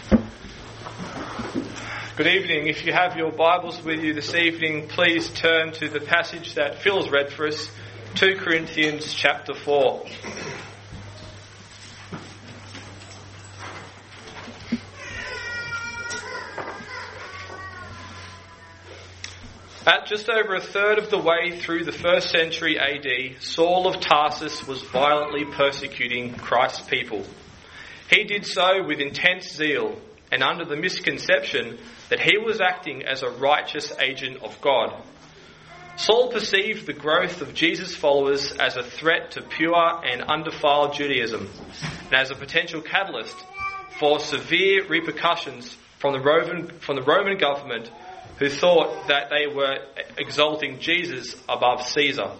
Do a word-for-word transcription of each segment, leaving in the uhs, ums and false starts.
Good evening. If you have your Bibles with you this evening, please turn to the passage that Phil's read for us, two Corinthians chapter four. At just over a third of the way through the first century A D, Saul of Tarsus was violently persecuting Christ's people. He did so with intense zeal and under the misconception that he was acting as a righteous agent of God. Saul perceived the growth of Jesus' followers as a threat to pure and undefiled Judaism and as a potential catalyst for severe repercussions from the Roman, from the Roman government, who thought that they were exalting Jesus above Caesar.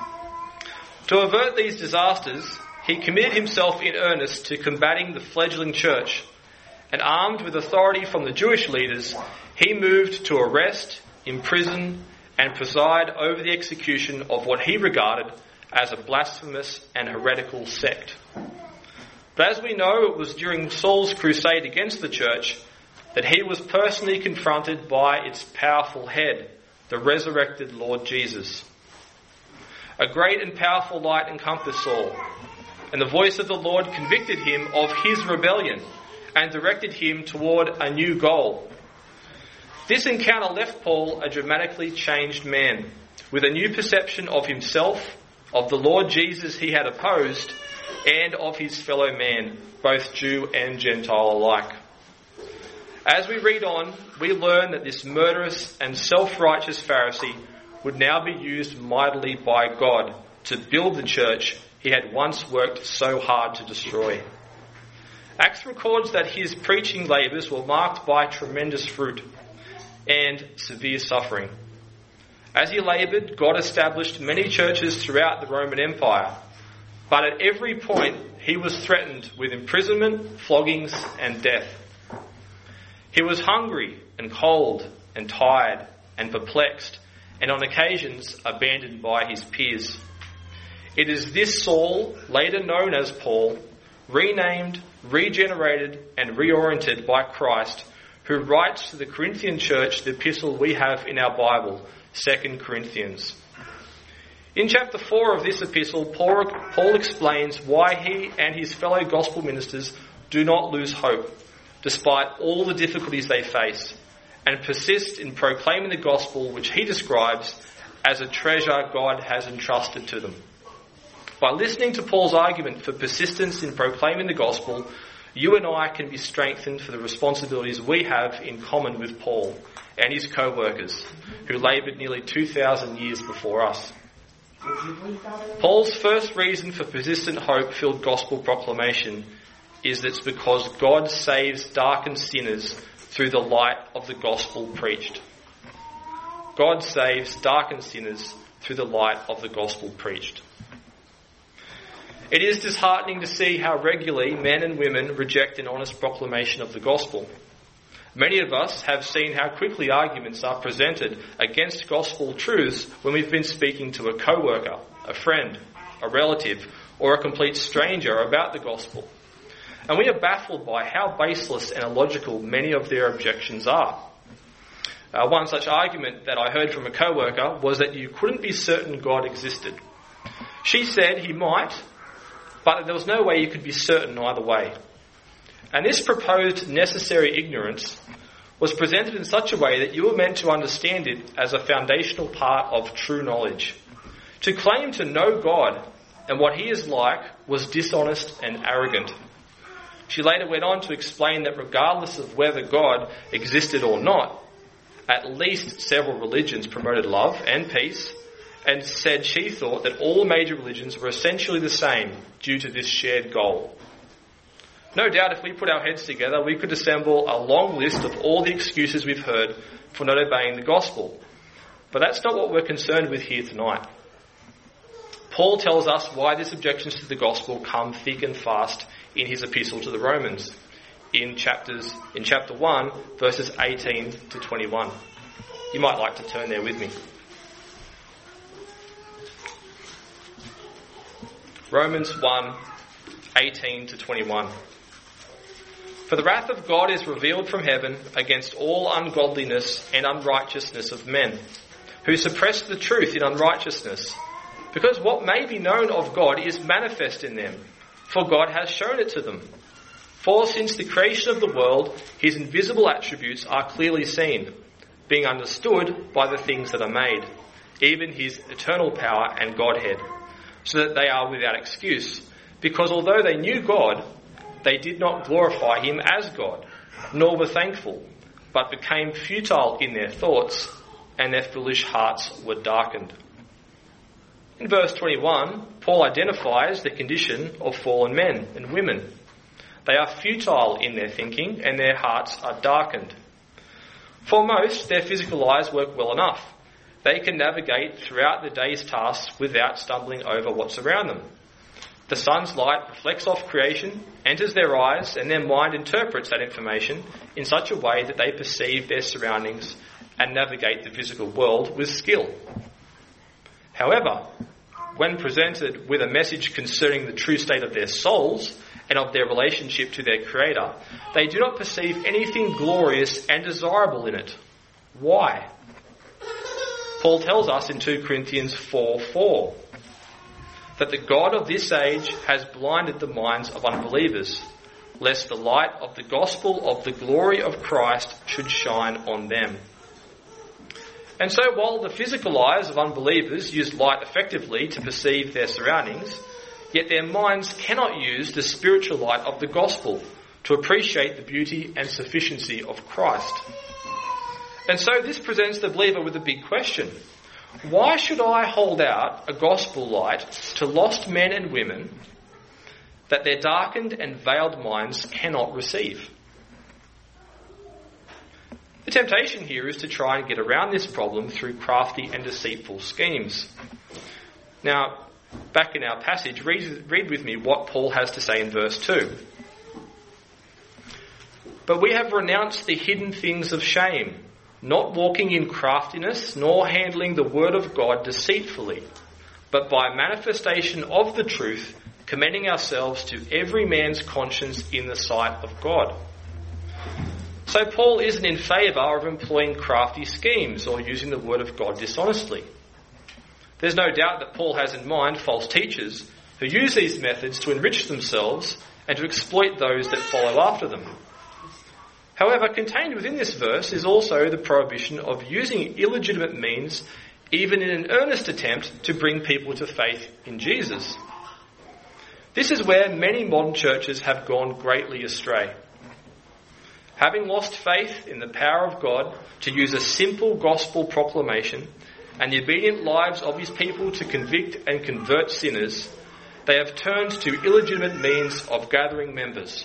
To avert these disasters, he committed himself in earnest to combating the fledgling church, and armed with authority from the Jewish leaders, he moved to arrest, imprison, and preside over the execution of what he regarded as a blasphemous and heretical sect. But as we know, it was during Saul's crusade against the church that he was personally confronted by its powerful head, the resurrected Lord Jesus. A great and powerful light encompassed Saul, and the voice of the Lord convicted him of his rebellion and directed him toward a new goal. This encounter left Paul a dramatically changed man, with a new perception of himself, of the Lord Jesus he had opposed, and of his fellow man, both Jew and Gentile alike. As we read on, we learn that this murderous and self-righteous Pharisee would now be used mightily by God to build the church he had once worked so hard to destroy. Acts records that his preaching labours were marked by tremendous fruit and severe suffering. As he laboured, God established many churches throughout the Roman Empire, but at every point he was threatened with imprisonment, floggings, and death. He was hungry and cold and tired and perplexed, and on occasions abandoned by his peers. It is this Saul, later known as Paul, renamed, regenerated, and reoriented by Christ, who writes to the Corinthian church the epistle we have in our Bible, Second Corinthians. In chapter four of this epistle, Paul, Paul explains why he and his fellow gospel ministers do not lose hope, despite all the difficulties they face, and persist in proclaiming the gospel which he describes as a treasure God has entrusted to them. By listening to Paul's argument for persistence in proclaiming the gospel, you and I can be strengthened for the responsibilities we have in common with Paul and his co-workers, who laboured nearly two thousand years before us. Paul's first reason for persistent hope-filled gospel proclamation is that it's because God saves darkened sinners through the light of the gospel preached. God saves darkened sinners through the light of the gospel preached. It is disheartening to see how regularly men and women reject an honest proclamation of the gospel. Many of us have seen how quickly arguments are presented against gospel truths when we've been speaking to a co-worker, a friend, a relative, or a complete stranger about the gospel. And we are baffled by how baseless and illogical many of their objections are. Uh, one such argument that I heard from a co-worker was that you couldn't be certain God existed. She said he might, but there was no way you could be certain either way. And this proposed necessary ignorance was presented in such a way that you were meant to understand it as a foundational part of true knowledge. To claim to know God and what he is like was dishonest and arrogant. She later went on to explain that regardless of whether God existed or not, at least several religions promoted love and peace, and said she thought that all major religions were essentially the same due to this shared goal. No doubt if we put our heads together, we could assemble a long list of all the excuses we've heard for not obeying the gospel. But that's not what we're concerned with here tonight. Paul tells us why these objections to the gospel come thick and fast in his epistle to the Romans in chapters in chapter one, verses eighteen to twenty-one. You might like to turn there with me. Romans one, eighteen to twenty-one. For the wrath of God is revealed from heaven against all ungodliness and unrighteousness of men, who suppress the truth in unrighteousness, because what may be known of God is manifest in them, for God has shown it to them. For since the creation of the world, his invisible attributes are clearly seen, being understood by the things that are made, even his eternal power and Godhead, so that they are without excuse, because although they knew God, they did not glorify him as God, nor were thankful, but became futile in their thoughts, and their foolish hearts were darkened. In verse twenty-one, Paul identifies the condition of fallen men and women. They are futile in their thinking, and their hearts are darkened. For most, their physical eyes work well enough. They can navigate throughout the day's tasks without stumbling over what's around them. The sun's light reflects off creation, enters their eyes, and their mind interprets that information in such a way that they perceive their surroundings and navigate the physical world with skill. However, when presented with a message concerning the true state of their souls and of their relationship to their Creator, they do not perceive anything glorious and desirable in it. Why? Paul tells us in two Corinthians four four that the God of this age has blinded the minds of unbelievers, lest the light of the gospel of the glory of Christ should shine on them. And so while the physical eyes of unbelievers use light effectively to perceive their surroundings, yet their minds cannot use the spiritual light of the gospel to appreciate the beauty and sufficiency of Christ. And so this presents the believer with a big question. Why should I hold out a gospel light to lost men and women that their darkened and veiled minds cannot receive? The temptation here is to try and get around this problem through crafty and deceitful schemes. Now, back in our passage, read, read with me what Paul has to say in verse two. But we have renounced the hidden things of shame, not walking in craftiness, nor handling the word of God deceitfully, but by manifestation of the truth, commending ourselves to every man's conscience in the sight of God. So Paul isn't in favour of employing crafty schemes or using the word of God dishonestly. There's no doubt that Paul has in mind false teachers who use these methods to enrich themselves and to exploit those that follow after them. However, contained within this verse is also the prohibition of using illegitimate means, even in an earnest attempt to bring people to faith in Jesus. This is where many modern churches have gone greatly astray. Having lost faith in the power of God to use a simple gospel proclamation and the obedient lives of his people to convict and convert sinners, they have turned to illegitimate means of gathering members.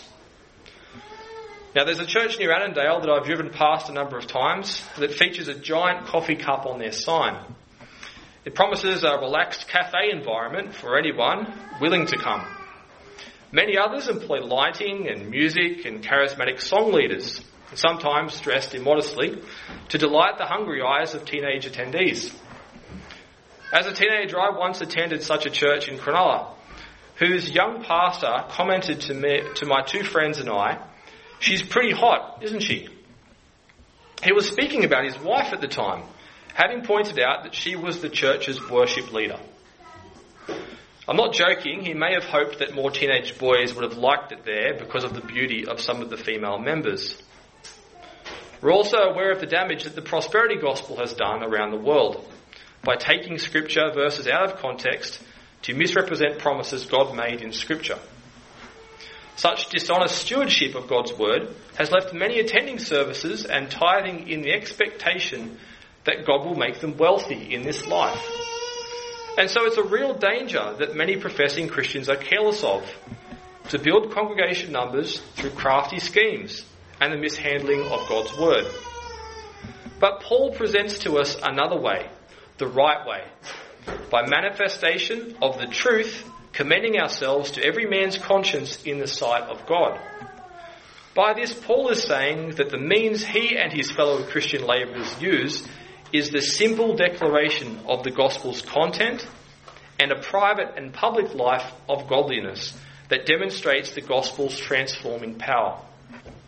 Now, there's a church near Annandale that I've driven past a number of times that features a giant coffee cup on their sign. It promises a relaxed cafe environment for anyone willing to come. Many others employ lighting and music and charismatic song leaders, sometimes dressed immodestly, to delight the hungry eyes of teenage attendees. As a teenager, I once attended such a church in Cronulla, whose young pastor commented to me, to my two friends and I, "She's pretty hot, isn't she?" He was speaking about his wife at the time, having pointed out that she was the church's worship leader. I'm not joking, he may have hoped that more teenage boys would have liked it there because of the beauty of some of the female members. We're also aware of the damage that the prosperity gospel has done around the world by taking scripture verses out of context to misrepresent promises God made in scripture. Such dishonest stewardship of God's word has left many attending services and tithing in the expectation that God will make them wealthy in this life. And so it's a real danger that many professing Christians are careless of, to build congregation numbers through crafty schemes and the mishandling of God's word. But Paul presents to us another way, the right way, by manifestation of the truth, commending ourselves to every man's conscience in the sight of God. By this, Paul is saying that the means he and his fellow Christian labourers use is the simple declaration of the gospel's content and a private and public life of godliness that demonstrates the gospel's transforming power.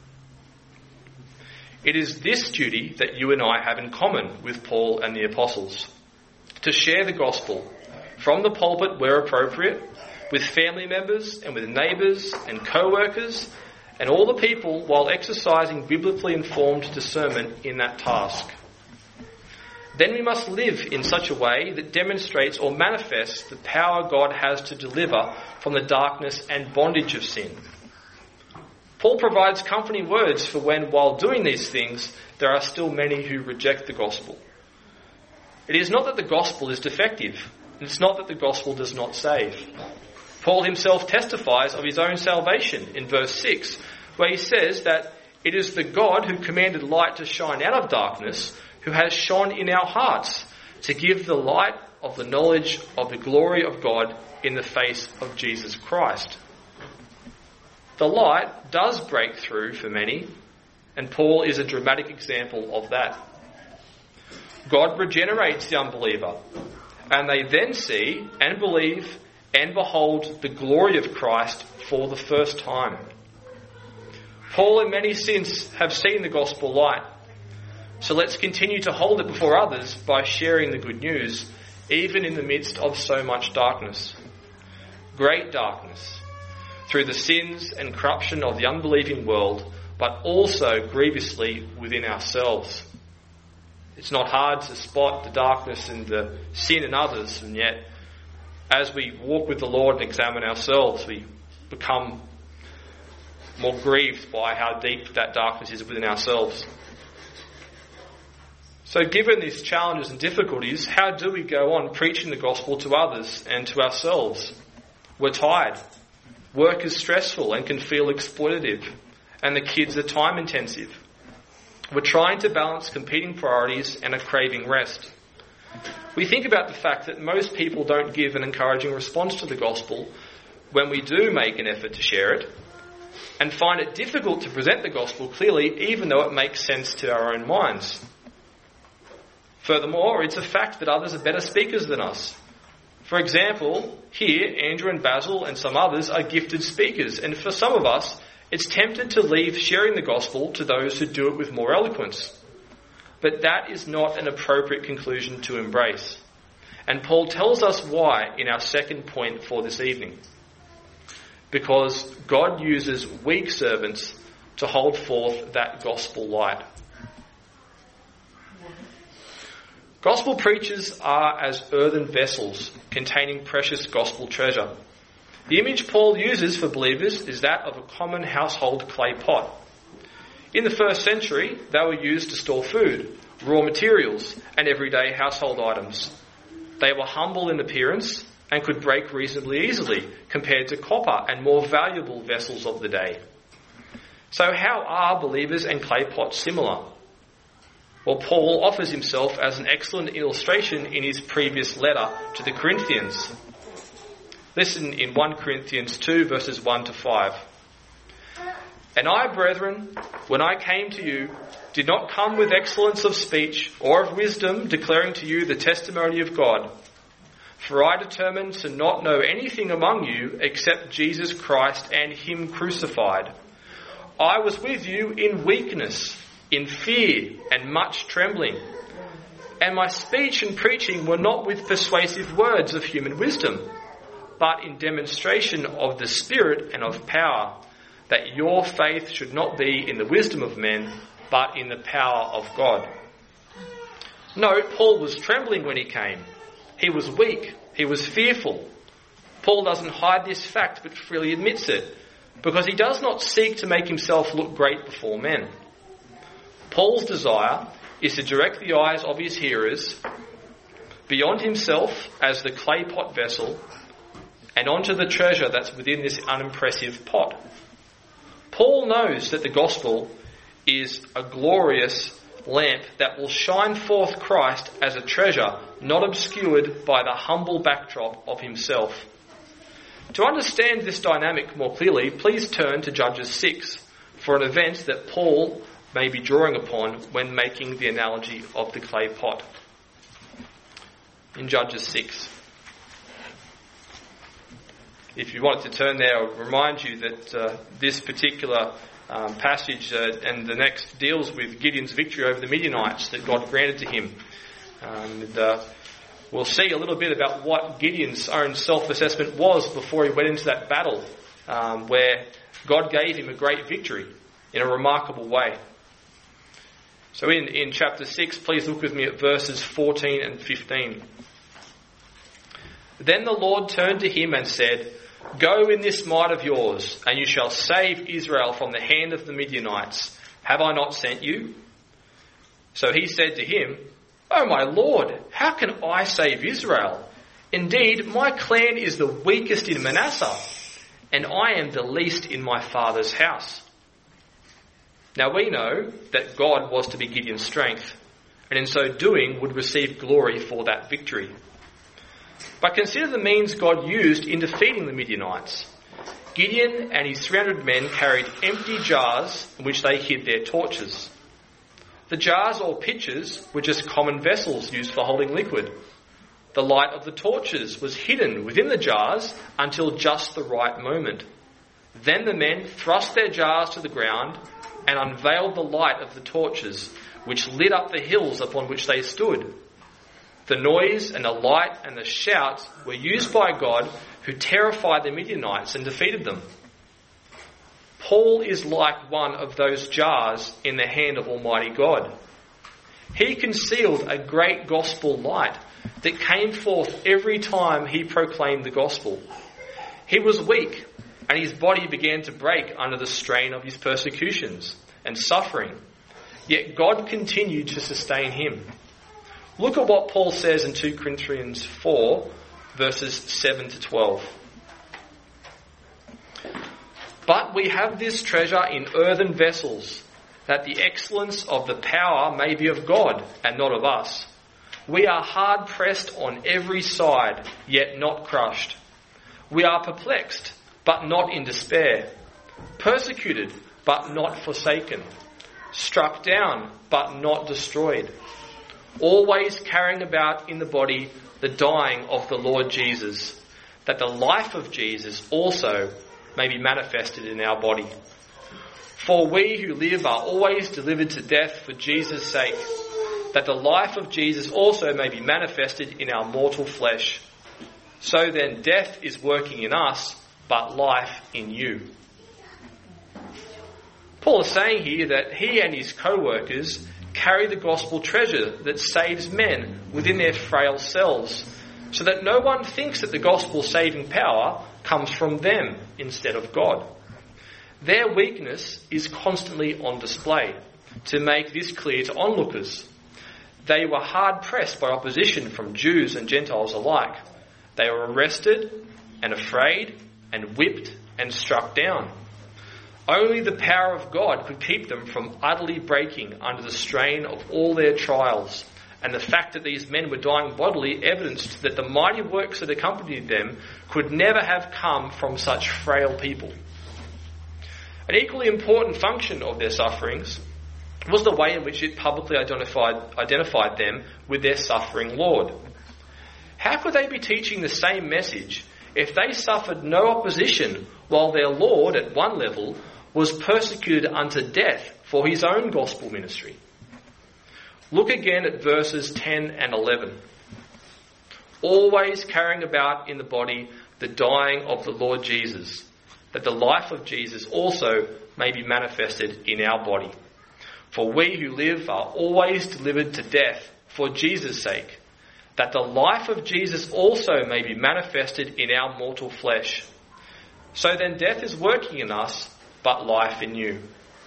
It is this duty that you and I have in common with Paul and the apostles, to share the gospel from the pulpit where appropriate, with family members and with neighbours and co-workers and all the people, while exercising biblically informed discernment in that task. Then we must live in such a way that demonstrates or manifests the power God has to deliver from the darkness and bondage of sin. Paul provides comforting words for when, while doing these things, there are still many who reject the gospel. It is not that the gospel is defective. It's not that the gospel does not save. Paul himself testifies of his own salvation in verse six, where he says that it is the God who commanded light to shine out of darkness, who has shone in our hearts to give the light of the knowledge of the glory of God in the face of Jesus Christ. The light does break through for many, and Paul is a dramatic example of that. God regenerates the unbeliever, and they then see and believe and behold the glory of Christ for the first time. Paul and many since have seen the gospel light, so let's continue to hold it before others by sharing the good news, even in the midst of so much darkness. Great darkness, through the sins and corruption of the unbelieving world, but also grievously within ourselves. It's not hard to spot the darkness and the sin in others, and yet as we walk with the Lord and examine ourselves, we become more grieved by how deep that darkness is within ourselves. So given these challenges and difficulties, how do we go on preaching the gospel to others and to ourselves? We're tired. Work is stressful and can feel exploitative, and the kids are time intensive. We're trying to balance competing priorities and a craving rest. We think about the fact that most people don't give an encouraging response to the gospel when we do make an effort to share it, and find it difficult to present the gospel clearly even though it makes sense to our own minds. Furthermore, it's a fact that others are better speakers than us. For example, here, Andrew and Basil and some others are gifted speakers, and for some of us, it's tempted to leave sharing the gospel to those who do it with more eloquence. But that is not an appropriate conclusion to embrace. And Paul tells us why in our second point for this evening. Because God uses weak servants to hold forth that gospel light. Gospel preachers are as earthen vessels containing precious gospel treasure. The image Paul uses for believers is that of a common household clay pot. In the first century, they were used to store food, raw materials, and everyday household items. They were humble in appearance and could break reasonably easily compared to copper and more valuable vessels of the day. So how are believers and clay pots similar? Well, Paul offers himself as an excellent illustration in his previous letter to the Corinthians. Listen in First Corinthians two, verses one to five. And I, brethren, when I came to you, did not come with excellence of speech or of wisdom, declaring to you the testimony of God. For I determined to not know anything among you except Jesus Christ and Him crucified. I was with you in weakness, in fear and much trembling. And my speech and preaching were not with persuasive words of human wisdom, but in demonstration of the Spirit and of power, that your faith should not be in the wisdom of men, but in the power of God. Note, Paul was trembling when he came. He was weak. He was fearful. Paul doesn't hide this fact, but freely admits it, because he does not seek to make himself look great before men. Paul's desire is to direct the eyes of his hearers beyond himself as the clay pot vessel and onto the treasure that's within this unimpressive pot. Paul knows that the gospel is a glorious lamp that will shine forth Christ as a treasure, not obscured by the humble backdrop of himself. To understand this dynamic more clearly, please turn to Judges six for an event that Paul may be drawing upon when making the analogy of the clay pot. In Judges six. If you wanted to turn there, I'll remind you that uh, this particular um, passage, uh, and the next deals with Gideon's victory over the Midianites that God granted to him. Um, and, uh, we'll see a little bit about what Gideon's own self-assessment was before he went into that battle, um, where God gave him a great victory in a remarkable way. So in, in chapter six, please look with me at verses fourteen and fifteen. Then the Lord turned to him and said, "Go in this might of yours, and you shall save Israel from the hand of the Midianites. Have I not sent you?" So he said to him, "Oh my Lord, how can I save Israel? Indeed, my clan is the weakest in Manasseh, and I am the least in my father's house." Now we know that God was to be Gideon's strength, and in so doing would receive glory for that victory. But consider the means God used in defeating the Midianites. Gideon and his three hundred men carried empty jars in which they hid their torches. The jars or pitchers were just common vessels used for holding liquid. The light of the torches was hidden within the jars until just the right moment. Then the men thrust their jars to the ground and unveiled the light of the torches, which lit up the hills upon which they stood. The noise and the light and the shouts were used by God, who terrified the Midianites and defeated them. Paul is like one of those jars in the hand of Almighty God. He concealed a great gospel light that came forth every time he proclaimed the gospel. He was weak, and his body began to break under the strain of his persecutions and suffering. Yet God continued to sustain him. Look at what Paul says in two Corinthians four, verses seven to twelve. "But we have this treasure in earthen vessels, that the excellence of the power may be of God and not of us. We are hard pressed on every side, yet not crushed. We are perplexed, but not in despair. Persecuted, but not forsaken. Struck down, but not destroyed. Always carrying about in the body the dying of the Lord Jesus, that the life of Jesus also may be manifested in our body. For we who live are always delivered to death for Jesus' sake, that the life of Jesus also may be manifested in our mortal flesh. So then death is working in us, but life in you." Paul is saying here that he and his co-workers carry the gospel treasure that saves men within their frail selves, so that no one thinks that the gospel's saving power comes from them instead of God. Their weakness is constantly on display to make this clear to onlookers. They were hard pressed by opposition from Jews and Gentiles alike. They were arrested and afraid and whipped and struck down. Only the power of God could keep them from utterly breaking under the strain of all their trials, and the fact that these men were dying bodily evidenced that the mighty works that accompanied them could never have come from such frail people. An equally important function of their sufferings was the way in which it publicly identified, identified them with their suffering Lord. How could they be teaching the same message if they suffered no opposition while their Lord, at one level, was persecuted unto death for his own gospel ministry? Look again at verses ten and eleven. "Always carrying about in the body the dying of the Lord Jesus, that the life of Jesus also may be manifested in our body. For we who live are always delivered to death for Jesus' sake, that the life of Jesus also may be manifested in our mortal flesh. So then death is working in us, but life in you."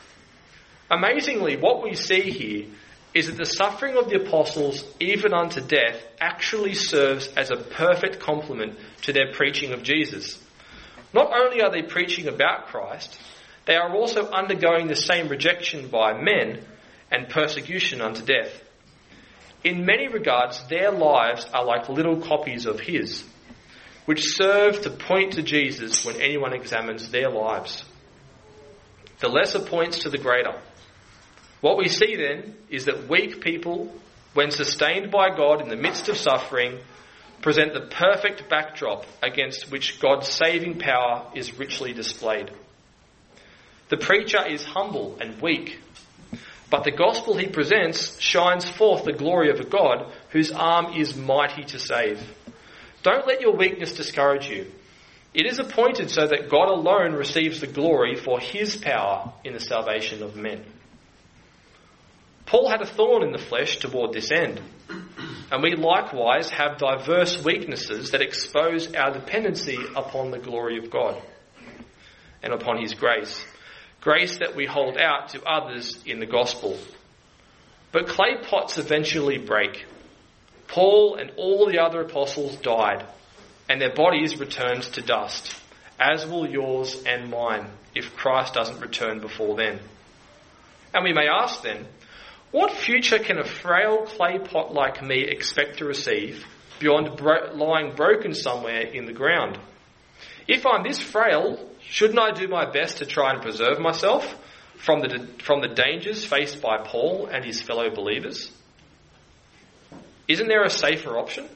Amazingly, what we see here is that the suffering of the apostles, even unto death, actually serves as a perfect complement to their preaching of Jesus. Not only are they preaching about Christ, they are also undergoing the same rejection by men and persecution unto death. In many regards, their lives are like little copies of his, which serve to point to Jesus when anyone examines their lives. The lesser points to the greater. What we see then is that weak people, when sustained by God in the midst of suffering, present the perfect backdrop against which God's saving power is richly displayed. The preacher is humble and weak, but the gospel he presents shines forth the glory of a God whose arm is mighty to save. Don't let your weakness discourage you. It is appointed so that God alone receives the glory for his power in the salvation of men. Paul had a thorn in the flesh toward this end, and we likewise have diverse weaknesses that expose our dependency upon the glory of God and upon his grace. Grace that we hold out to others in the gospel. But clay pots eventually break. Paul and all the other apostles died, and their bodies returned to dust, as will yours and mine, if Christ doesn't return before then. And we may ask then, what future can a frail clay pot like me expect to receive beyond bro- lying broken somewhere in the ground? If I'm this frail, shouldn't I do my best to try and preserve myself from the, from the dangers faced by Paul and his fellow believers? Isn't there a safer option?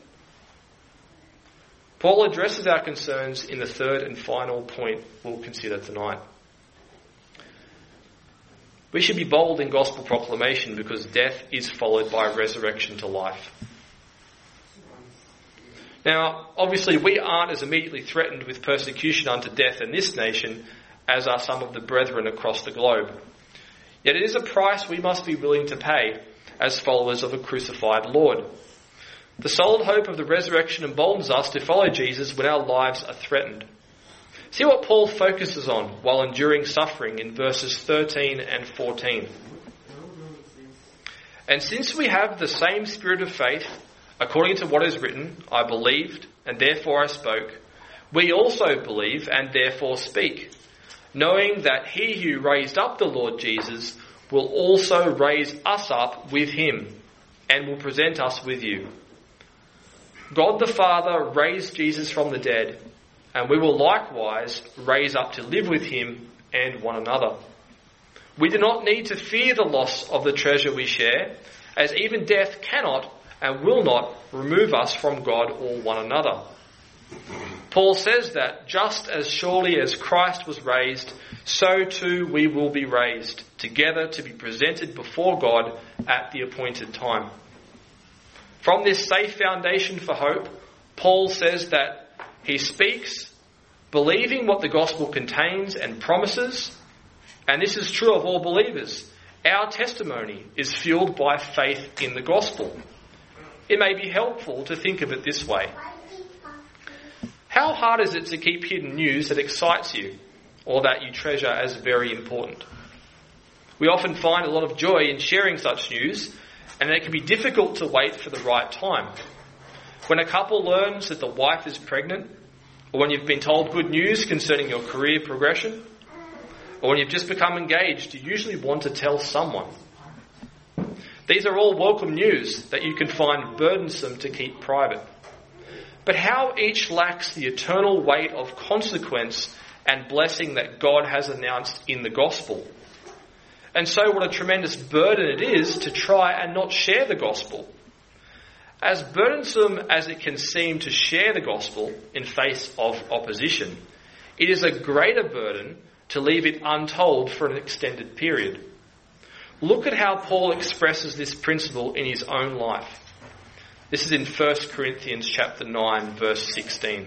Paul addresses our concerns in the third and final point we'll consider tonight. We should be bold in gospel proclamation because death is followed by resurrection to life. Now, obviously, we aren't as immediately threatened with persecution unto death in this nation as are some of the brethren across the globe. Yet it is a price we must be willing to pay as followers of a crucified Lord. The solid hope of the resurrection emboldens us to follow Jesus when our lives are threatened. See what Paul focuses on while enduring suffering in verses thirteen and fourteen. And since we have the same spirit of faith, according to what is written, I believed, and therefore I spoke, we also believe and therefore speak, knowing that he who raised up the Lord Jesus will also raise us up with him and will present us with you. God the Father raised Jesus from the dead, and we will likewise raise up to live with him and one another. We do not need to fear the loss of the treasure we share, as even death cannot and will not remove us from God or one another. Paul says that just as surely as Christ was raised, so too we will be raised, together to be presented before God at the appointed time. From this safe foundation for hope, Paul says that he speaks, believing what the gospel contains and promises, and this is true of all believers. Our testimony is fueled by faith in the gospel. It may be helpful to think of it this way. How hard is it to keep hidden news that excites you or that you treasure as very important? We often find a lot of joy in sharing such news, and it can be difficult to wait for the right time. When a couple learns that the wife is pregnant, or when you've been told good news concerning your career progression, or when you've just become engaged, you usually want to tell someone. These are all welcome news that you can find burdensome to keep private. But how each lacks the eternal weight of consequence and blessing that God has announced in the gospel. And so what a tremendous burden it is to try and not share the gospel. As burdensome as it can seem to share the gospel in face of opposition, it is a greater burden to leave it untold for an extended period. Look at how Paul expresses this principle in his own life. This is in First Corinthians chapter nine, verse sixteen.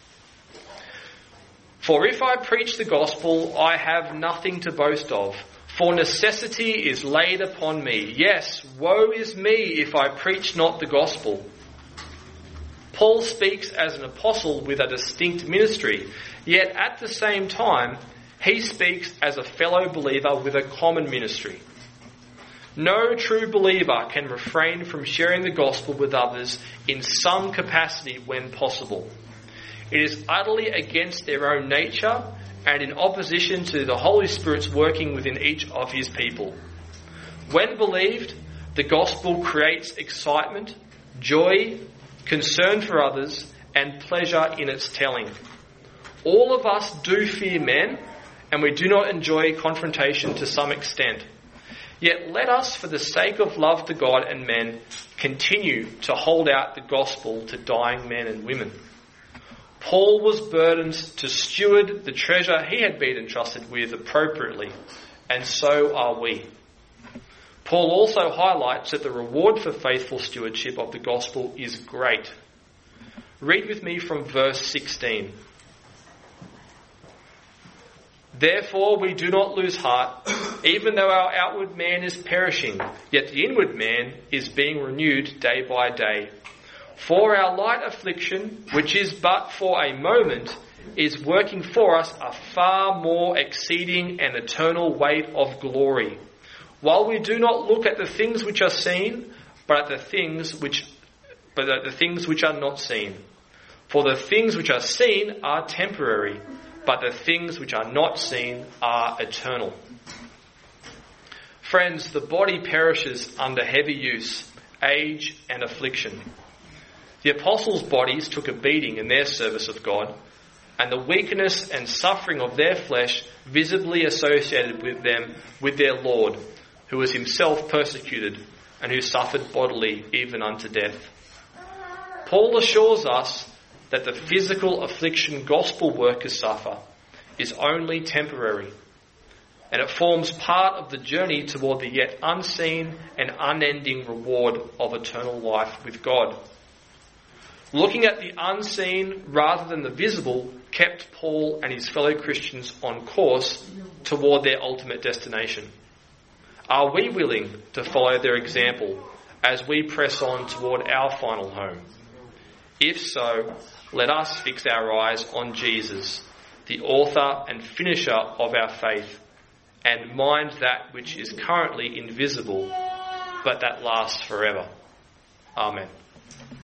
For if I preach the gospel, I have nothing to boast of, for necessity is laid upon me. Yes, woe is me if I preach not the gospel. Paul speaks as an apostle with a distinct ministry, yet at the same time, he speaks as a fellow believer with a common ministry. No true believer can refrain from sharing the gospel with others in some capacity when possible. It is utterly against their own nature and in opposition to the Holy Spirit's working within each of his people. When believed, the gospel creates excitement, joy, concern for others, and pleasure in its telling. All of us do fear men, and we do not enjoy confrontation to some extent. Yet let us, for the sake of love to God and men, continue to hold out the gospel to dying men and women. Paul was burdened to steward the treasure he had been entrusted with appropriately, and so are we. Paul also highlights that the reward for faithful stewardship of the gospel is great. Read with me from verse sixteen. Therefore we do not lose heart, even though our outward man is perishing, yet the inward man is being renewed day by day. For our light affliction, which is but for a moment, is working for us a far more exceeding and eternal weight of glory. While we do not look at the things which are seen, but at the things which but at the things which are not seen. For the things which are seen are temporary, but the things which are not seen are eternal. Friends, the body perishes under heavy use, age and affliction. The apostles' bodies took a beating in their service of God, and the weakness and suffering of their flesh visibly associated with them with their Lord, who was himself persecuted and who suffered bodily even unto death. Paul assures us that the physical affliction gospel workers suffer is only temporary, and it forms part of the journey toward the yet unseen and unending reward of eternal life with God. Looking at the unseen rather than the visible kept Paul and his fellow Christians on course toward their ultimate destination. Are we willing to follow their example as we press on toward our final home? If so, let us fix our eyes on Jesus, the author and finisher of our faith, and mind that which is currently invisible, but that lasts forever. Amen.